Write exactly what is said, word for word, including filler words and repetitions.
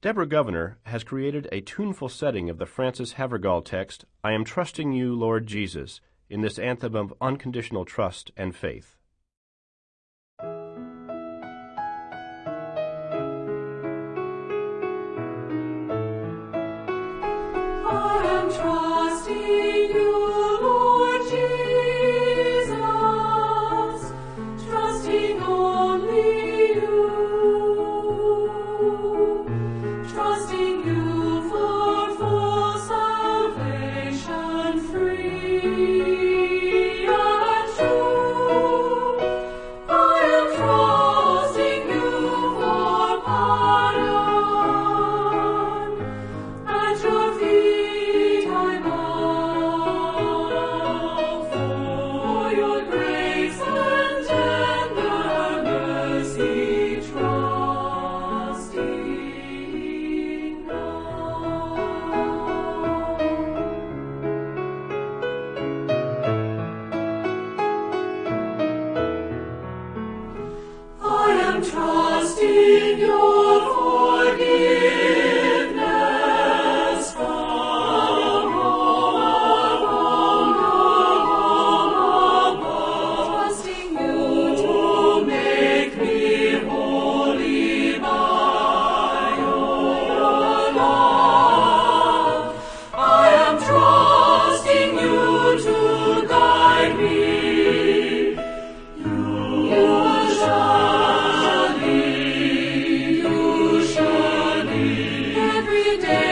Deborah Governor has created a tuneful setting of the Frances Havergal text, I am trusting you, Lord Jesus, in this anthem of unconditional trust and faith. I am trusting you, Lord Jesus, trusting only you, trusting you for full salvation, free and true. I am trusting you for pardon. At your feet I bow, for your grace and tender mercy trusting now. I am trusting your forgiveness from all wrong above, trusting you to make me holy by your love. I am trusting you to guide me. You shall lead, you shall lead every day.